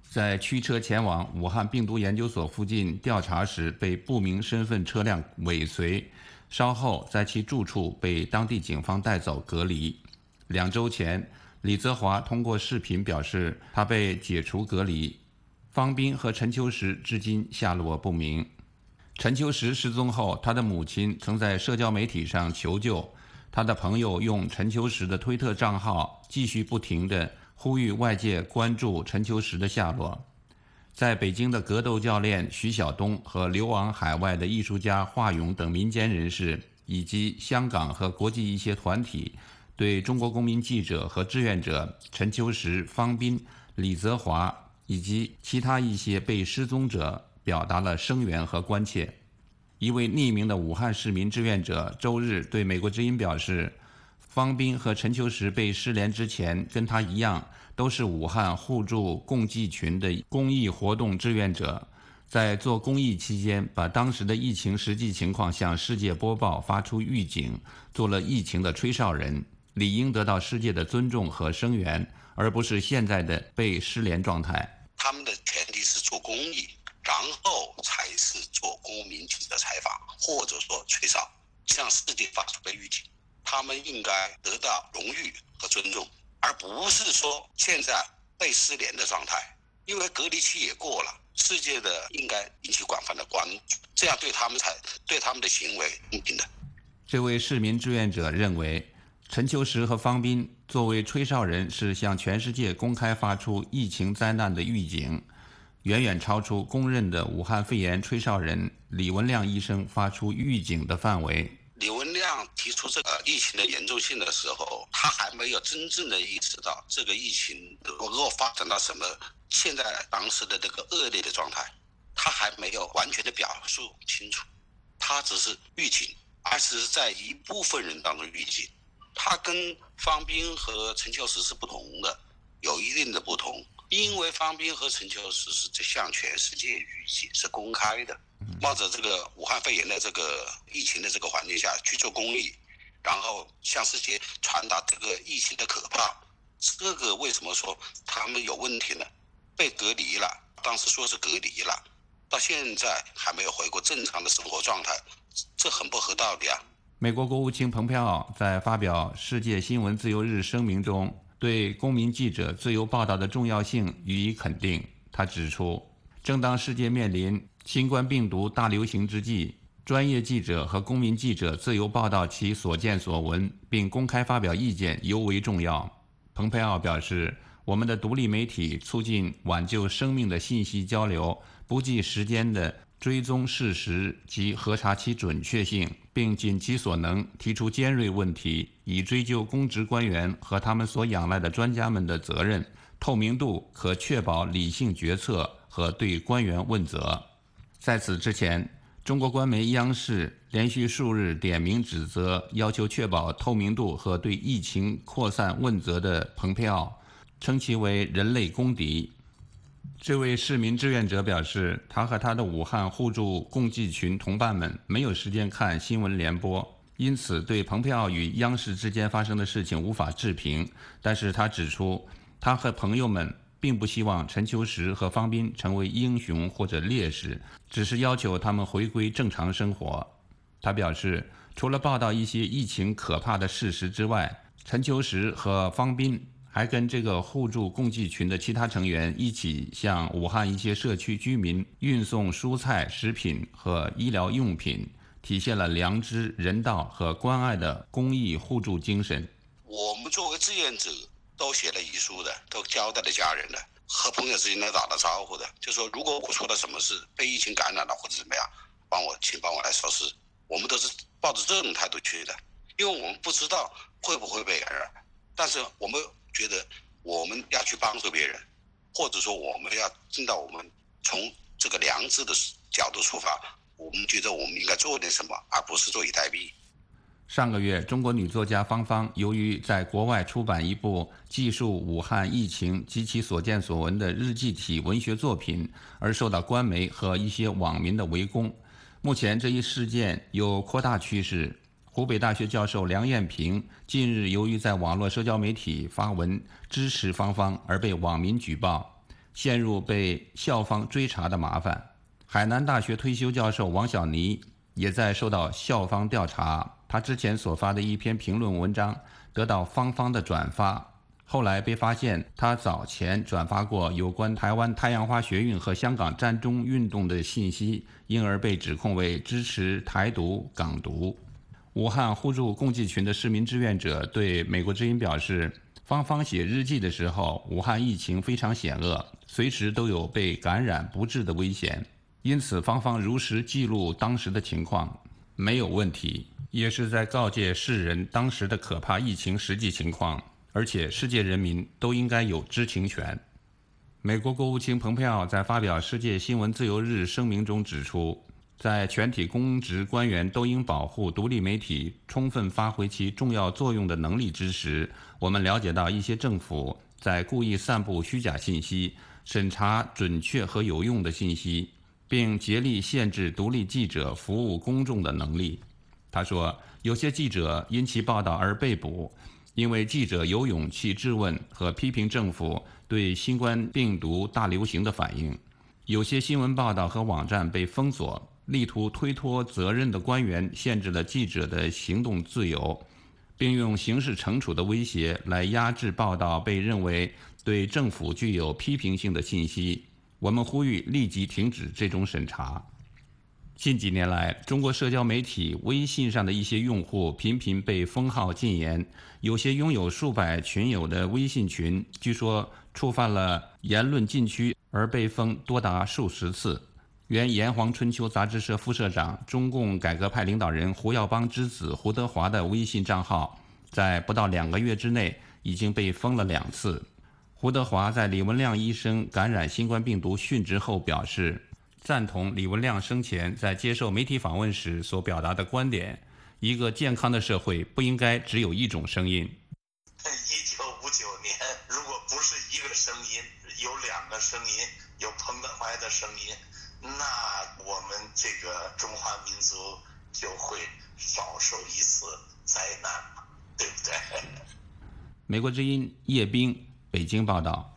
在驱车前往武汉病毒研究所附近调查时被不明身份车辆尾随，稍后在其住处被当地警方带走隔离。2周前，李泽华通过视频表示他被解除隔离。方斌和陈秋实至今下落不明。陈秋实失踪后，他的母亲曾在社交媒体上求救，他的朋友用陈秋实的推特账号继续不停地呼吁外界关注陈秋实的下落。在北京的格斗教练徐晓东和流亡海外的艺术家华勇等民间人士，以及香港和国际一些团体，对中国公民记者和志愿者陈秋实、方斌、李泽华以及其他一些被失踪者表达了声援和关切。一位匿名的武汉市民志愿者周日对美国之音表示，方斌和陈秋实被失联之前，跟他一样都是武汉互助共济群的公益活动志愿者，在做公益期间把当时的疫情实际情况向世界播报，发出预警，做了疫情的吹哨人，理应得到世界的尊重和声援，而不是现在的被失联状态。 他们的前提是做公益，然后才是做公民记者采访，或者说吹哨，向世界发出的预警。他们应该得到荣誉和尊重，而不是说现在被失联的状态。因为隔离期也过了，世界的应该引起广泛的关注，这样对他们的行为公平的。 这位市民志愿者认为，陈秋实和方斌作为吹哨人是向全世界公开发出疫情灾难的预警，远远超出公认的武汉肺炎吹哨人李文亮医生发出预警的范围。 李文亮提出这个疫情的严重性的时候，他还没有真正的意识到这个疫情如果发展到什么现在当时的这个恶劣的状态，他还没有完全的表述清楚，他只是预警，而只是在一部分人当中预警。他跟方斌和陈秋实是不同的，有一定的不同，因为方斌和陈秋实是向全世界预警，是公开的，冒着这个武汉肺炎的这个疫情的这个环境下去做公益，然后向世界传达这个疫情的可怕。这个为什么说他们有问题呢？被隔离了，当时说是隔离了，到现在还没有回过正常的生活状态，这很不合道理啊。 美国国务卿蓬佩奥在发表世界新闻自由日声明中，对公民记者自由报道的重要性予以肯定。他指出，正当世界面临新冠病毒大流行之际，专业记者和公民记者自由报道其所见所闻，并公开发表意见尤为重要。蓬佩奥表示，我们的独立媒体促进挽救生命的信息交流，不计时间的追踪事实及核查其准确性，并尽其所能提出尖锐问题，以追究公职官员和他们所仰赖的专家们的责任。透明度可确保理性决策和对官员问责。在此之前，中国官媒央视连续数日点名指责要求确保透明度和对疫情扩散问责的蓬佩奥，称其为人类公敌。这位市民志愿者表示，他和他的武汉互助共济群同伴们没有时间看新闻联播，因此对蓬佩奥与央视之间发生的事情无法置评。但是他指出，他和朋友们并不希望陈秋实和方斌成为英雄或者烈士，只是要求他们回归正常生活。他表示，除了报道一些疫情可怕的事实之外，陈秋实和方斌还跟这个互助共济群的其他成员一起向武汉一些社区居民运送蔬菜、食品和医疗用品，体现了良知、人道和关爱的公益互助精神。 我们作为志愿者都写了遗书的，都交代了家人的，和朋友之间都打了招呼的，就说如果我出了什么事，被疫情感染了或者怎么样，请帮我来收尸。我们都是抱着这种态度去的，因为我们不知道会不会被感染，但是我们觉得我们要去帮助别人，或者说我们要尽到我们从这个良知的角度出发，我们觉得我们应该做点什么，而不是坐以待毙。 上个月，中国女作家芳芳由于在国外出版一部记述武汉疫情及其所见所闻的日记体文学作品，而受到官媒和一些网民的围攻。目前这一事件有扩大趋势。湖北大学教授梁艳平近日由于在网络社交媒体发文支持芳芳而被网民举报。 陷入被校方追查的麻烦。海南大学退休教授王小妮也在受到校方调查，他之前所发的一篇评论文章得到方方的转发，后来被发现他早前转发过有关台湾太阳花学运和香港占中运动的信息，因而被指控为支持台独、港独。武汉互助共济群的市民志愿者对美国之音表示，方方写日记的时候，武汉疫情非常险恶，随时都有被感染不治的危险，因此方方如实记录当时的情况没有问题，也是在告诫世人当时的可怕疫情实际情况，而且世界人民都应该有知情权。美国国务卿蓬佩奥在发表世界新闻自由日声明中指出，在全体公职官员都应保护独立媒体充分发挥其重要作用的能力之时，我们了解到一些政府在故意散布虚假信息，审查准确和有用的信息，并竭力限制独立记者服务公众的能力。他说，有些记者因其报道而被捕，因为记者有勇气质问和批评政府对新冠病毒大流行的反应。有些新闻报道和网站被封锁，力图推脱责任的官员限制了记者的行动自由，并用刑事惩处的威胁来压制报道被认为对政府具有批评性的信息。我们呼吁立即停止这种审查。近几年来，中国社交媒体微信上的一些用户频频被封号禁言，有些拥有数百群友的微信群，据说触犯了言论禁区而被封多达数十次。原炎黄春秋杂志社副社长、中共改革派领导人胡耀邦之子胡德华的微信账号，在不到2个月之内已经被封了2次。胡德华在李文亮医生感染新冠病毒殉职后表示，赞同李文亮生前在接受媒体访问时所表达的观点：一个健康的社会不应该只有一种声音。 1959年，如果不是一个声音，有2个声音，有彭德怀的声音，那我们这个中华民族就会少受一次灾难，对不对？ 美国之音叶冰，北京报道。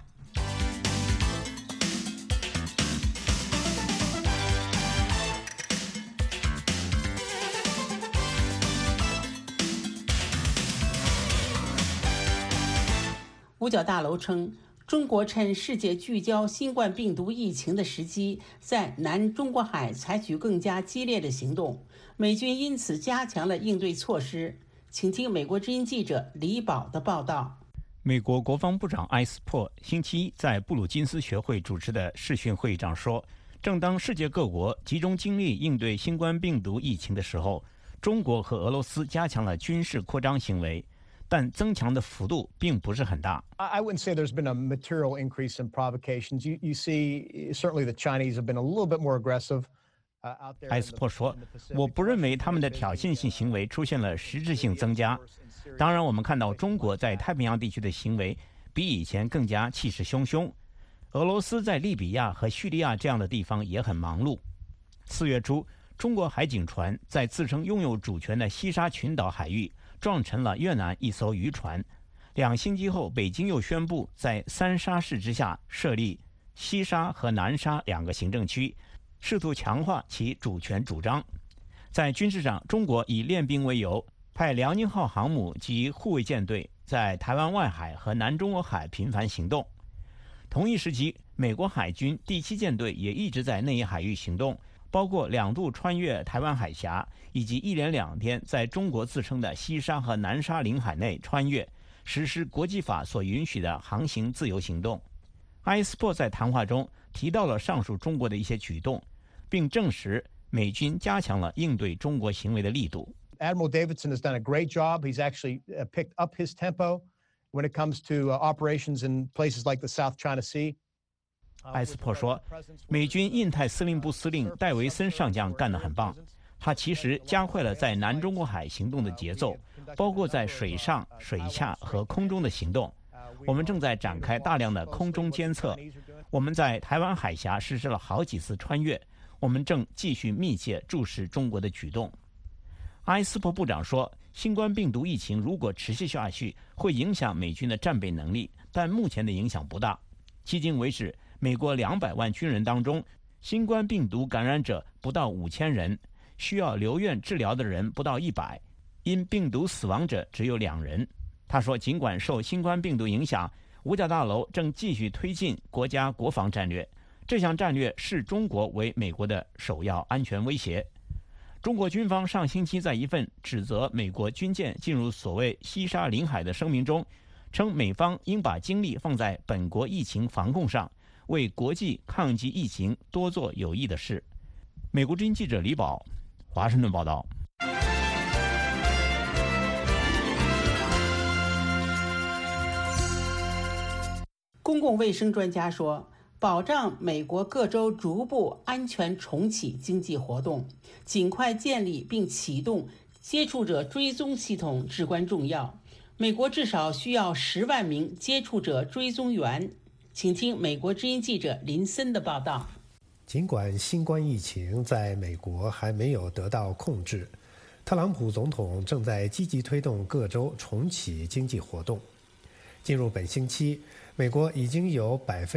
五角大楼称，中国趁世界聚焦新冠病毒疫情的时机，在南中国海采取更加激烈的行动，美军因此加强了应对措施。请听美国之音记者李宝的报道。 美国国防部长埃斯珀星期一在布鲁金斯学会主持的视讯会议上说，正当世界各国集中精力应对新冠病毒疫情的时候，中国和俄罗斯加强了军事扩张行为，但增强的幅度并不是很大。 I wouldn't say there's been a material increase in provocations. You see, certainly the Chinese have been a little bit more aggressive out there. 埃斯珀说，我不认为他们的挑衅性行为出现了实质性增加。当然，我们看到中国在太平洋地区的行为比以前更加气势汹汹。俄罗斯在利比亚和叙利亚这样的地方也很忙碌。4月初，中国海警船在自称拥有主权的西沙群岛海域撞沉了越南一艘渔船。2星期后，北京又宣布在3沙市之下设立西沙和南沙2个行政区，试图强化其主权主张。在军事上，中国以练兵为由，派辽宁号航母及护卫舰队在台湾外海和南中国海频繁行动。同一时期，美国海军第7舰队也一直在内海域行动，包括2度穿越台湾海峡，以及一连2天在中国自称的西沙和南沙领海内穿越，实施国际法所允许的航行自由行动。埃斯珀在谈话中提到了上述中国的一些举动，并证实美军加强了应对中国行为的力度。 Admiral Davidson has done a great job. He's actually picked up his tempo when it comes to operations in places like the South China Sea. 埃斯珀说，美军印太司令部司令戴维森上将干得很棒，他其实加快了在南中国海行动的节奏，包括在水上、水下和空中的行动。我们正在展开大量的空中监测，我们在台湾海峡实施了好几次穿越，我们正继续密切注视中国的举动。埃斯珀部长说，新冠病毒疫情如果持续下去，会影响美军的战备能力，但目前的影响不大。 迄今为止，美国200万军人当中，新冠病毒感染者不到5000人，需要留院治疗的人不到100，因病毒死亡者只有2人。他说，尽管受新冠病毒影响，五角大楼正继续推进国家国防战略，这项战略视中国为美国的首要安全威胁。中国军方上星期在一份指责美国军舰进入所谓西沙领海的声明中，称美方应把精力放在本国疫情防控上，为国际抗击疫情多做有益的事。美国之音记者李宝，华盛顿报道。 公共卫生专家说，保障美国各州逐步安全重启经济活动，尽快建立并启动接触者追踪系统至关重要。美国至少需要10万名接触者追踪员。请听美国之音记者林森的报道。 尽管新冠疫情在美国还没有得到控制，特朗普总统正在积极推动各州重启经济活动。进入本星期，美国已经有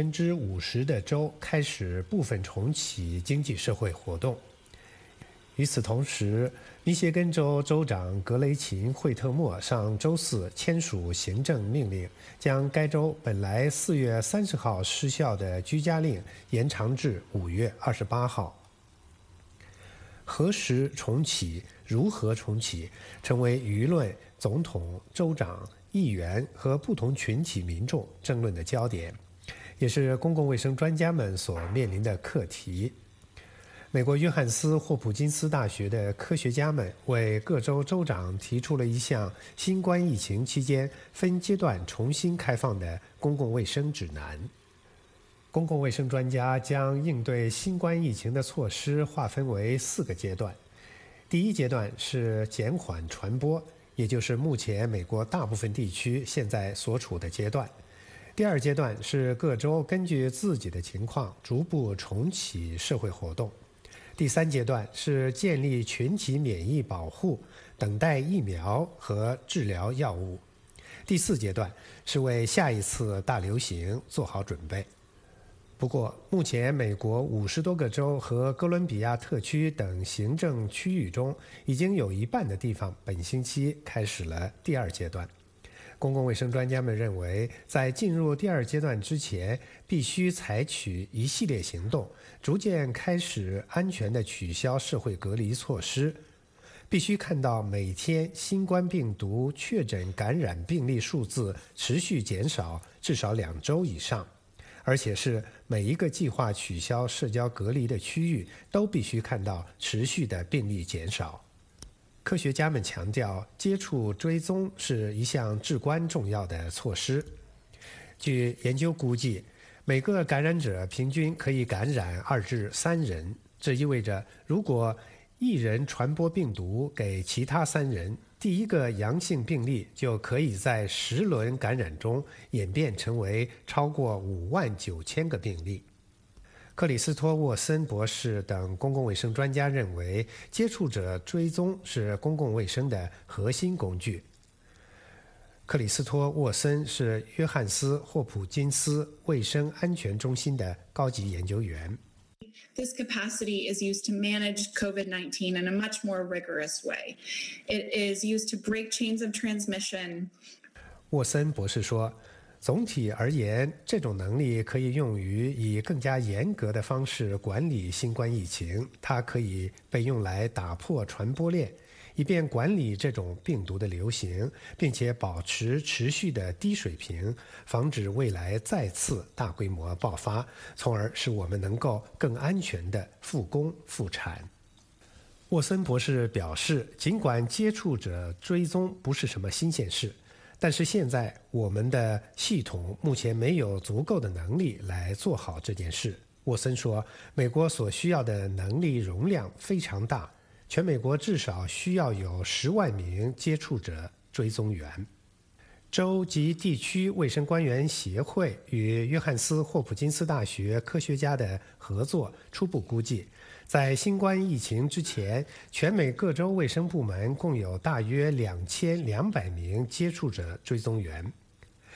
50%的州开始部分重启经济社会活动。与此同时，密歇根州州长格雷琴·惠特默上周四签署行政命令，将该州本来4月30号失效的居家令延长至5月28号。何时重启、如何重启，成为舆论、总统、州长、议员和不同群体民众争论的焦点，也是公共卫生专家们所面临的课题。美国约翰斯霍普金斯大学的科学家们为各州州长提出了一项新冠疫情期间分阶段重新开放的公共卫生指南。公共卫生专家将应对新冠疫情的措施划分为4个阶段。第一阶段是减缓传播，也就是目前美国大部分地区现在所处的阶段。第二阶段是各州根据自己的情况逐步重启社会活动。第三阶段是建立群体免疫保护，等待疫苗和治疗药物。第四阶段是为下一次大流行做好准备。不过，目前美国50多个州和哥伦比亚特区等行政区域中，已经有一半的地方本星期开始了第二阶段。公共卫生专家们认为，在进入第二阶段之前，必须采取一系列行动，逐渐开始安全地取消社会隔离措施。必须看到每天新冠病毒确诊感染病例数字持续减少至少2周以上，而且是每一个计划取消社交隔离的区域都必须看到持续的病例减少。科学家们强调，接触追踪是一项至关重要的措施。据研究估计，每个感染者平均可以感染2至3人，这意味着如果1人传播病毒给其他3人，第一个阳性病例就可以在10轮感染中演变成为超过59000个病例。克里斯托沃森博士等公共卫生专家认为，接触者追踪是公共卫生的核心工具。克里斯托沃森是约翰斯霍普金斯卫生安全中心的高级研究员。 This capacity is used to manage COVID-19 in a much more rigorous way. It is used to break chains of transmission. 沃森博士说，总体而言，这种能力可以用于以更加严格的方式管理新冠疫情，它可以被用来打破传播链，以便管理这种病毒的流行，并且保持持续的低水平，防止未来再次大规模爆发，从而使我们能够更安全地复工复产。沃森博士表示，尽管接触者追踪不是什么新鲜事，但是现在我们的系统目前没有足够的能力来做好这件事。沃森说，美国所需要的能力容量非常大，全美国至少需要有10万名接触者追踪员。州及地区卫生官员协会与约翰斯霍普金斯大学科学家的合作初步估计，在新冠疫情之前，全美各州卫生部门共有大约2200名接触者追踪员。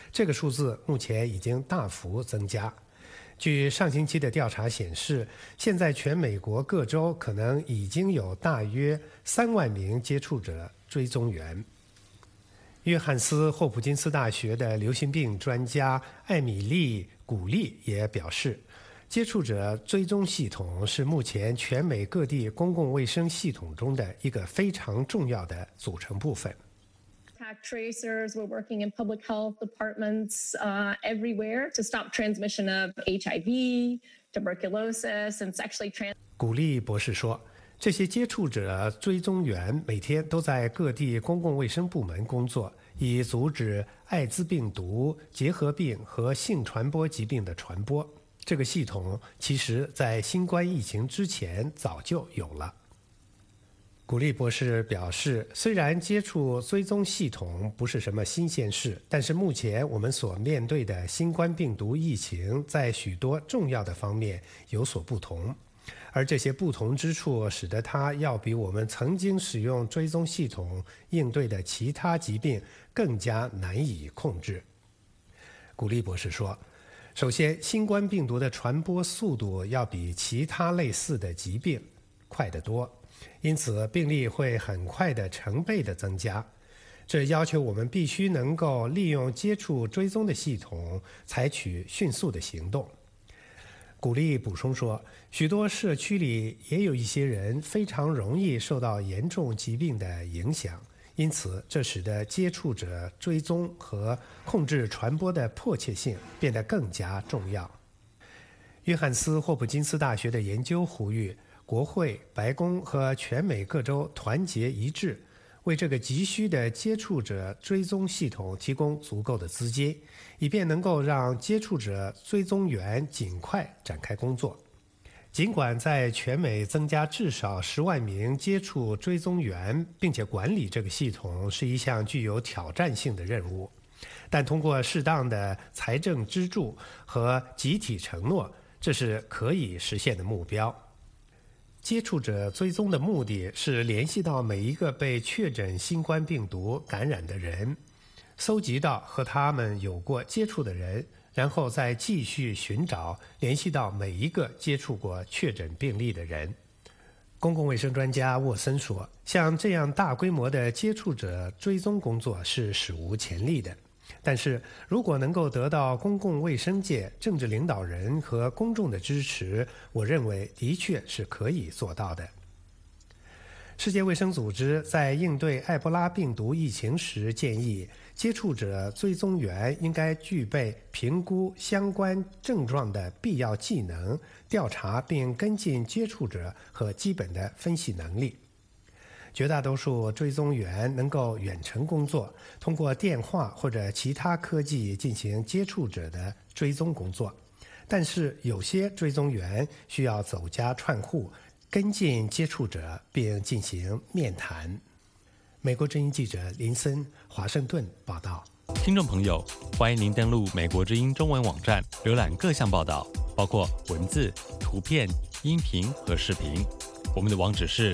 这个数字目前已经大幅增加。据上星期的调查显示，现在全美国各州可能已经有大约3万名接触者追踪源。约翰斯霍普金斯大学的流行病专家艾米丽·古利也表示，接触者追踪系统是目前全美各地公共卫生系统中的一个非常重要的组成部分。 Contact tracers, we're working in public health departments everywhere to stop transmission of HIV, tuberculosis, and sexually transmitted. 古利博士说，这些接触者追踪员每天都在各地公共卫生部门工作，以阻止艾滋病毒、结核病和性传播疾病的传播。这个系统其实在新冠疫情之前早就有了。古利博士表示，虽然接触追踪系统不是什么新鲜事，但是目前我们所面对的新冠病毒疫情在许多重要的方面有所不同，而这些不同之处使得它要比我们曾经使用追踪系统应对的其他疾病更加难以控制。古利博士说，首先，新冠病毒的传播速度要比其他类似的疾病快得多，因此病例会很快的成倍的增加。这要求我们必须能够利用接触追踪的系统，采取迅速的行动。古利补充说，许多社区里也有一些人非常容易受到严重疾病的影响，因此这使得接触者追踪和控制传播的迫切性变得更加重要。约翰斯霍普金斯大学的研究呼吁国会、白宫和全美各州团结一致，为这个急需的接触者追踪系统提供足够的资金，以便能够让接触者追踪员尽快展开工作。尽管在全美增加至少10万名接触追踪员，并且管理这个系统是一项具有挑战性的任务，但通过适当的财政支柱和集体承诺，这是可以实现的目标。接触者追踪的目的是联系到每一个被确诊新冠病毒感染的人，搜集到和他们有过接触的人，然后再继续寻找联系到每一个接触过确诊病例的人。公共卫生专家沃森说，像这样大规模的接触者追踪工作是史无前例的，但是如果能够得到公共卫生界、政治领导人和公众的支持，我认为的确是可以做到的。世界卫生组织在应对埃博拉病毒疫情时建议，接触者追踪员应该具备评估相关症状的必要技能，调查并跟进接触者和基本的分析能力。绝大多数追踪员能够远程工作，通过电话或者其他科技进行接触者的追踪工作，但是有些追踪员需要走家串户，跟进接触者并进行面谈。美国之音记者林森，华盛顿报道。 听众朋友，欢迎您登录美国之音中文网站，浏览各项报道，包括文字、图片、音频和视频。我们的网址是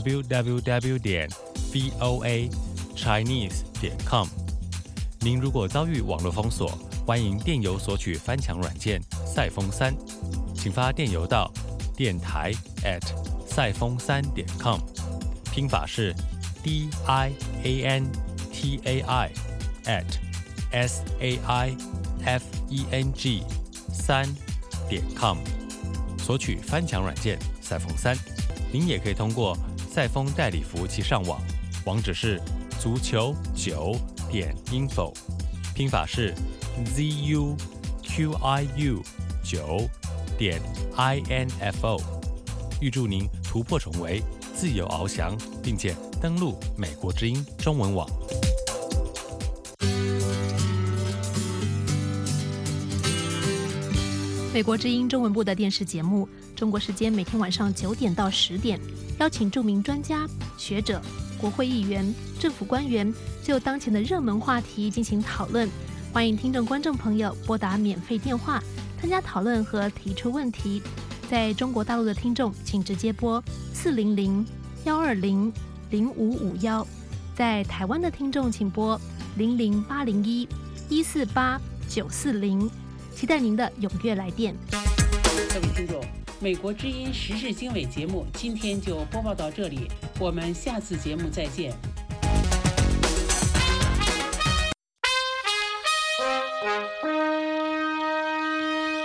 www.voachinese.com。您如果遭遇网络封锁，欢迎电邮索取翻墙软件赛风3，请发电邮到电台@赛风3.com， 拼法是 diantai@saifeng3.com， 索取翻墙软件赛风3。您也可以通过赛风代理服务器上网，网址是足球9.info， 拼法是 zuqiu9.info。预祝您突破重围，自由翱翔，并且登陆美国之音中文网。 美国之音中文部的电视节目，中国时间每天晚上9点到10点，邀请著名专家、学者、国会议员、政府官员就当前的热门话题进行讨论。欢迎听众观众朋友拨打免费电话参加讨论和提出问题。在中国大陆的听众请直接拨400-120-0551，在台湾的听众请拨00801 148-940，期待您的踊跃来电。 各位听众，美国之音时事经纬节目今天就播报到这里，我们下次节目再见。